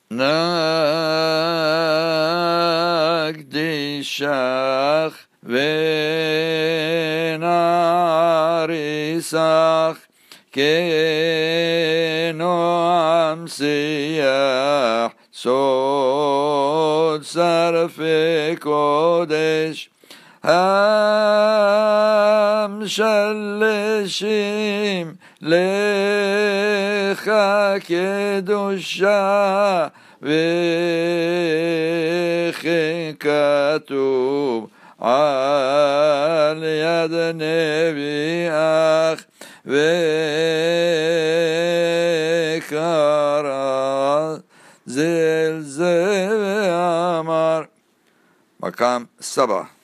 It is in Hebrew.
נקדישך ונעריסך כנועם שיח סוד שרפי קודש המשלשים לך קדושה וכן כתוב על יד נביאך וקרא זה אל זה ואמר. מקם סבא.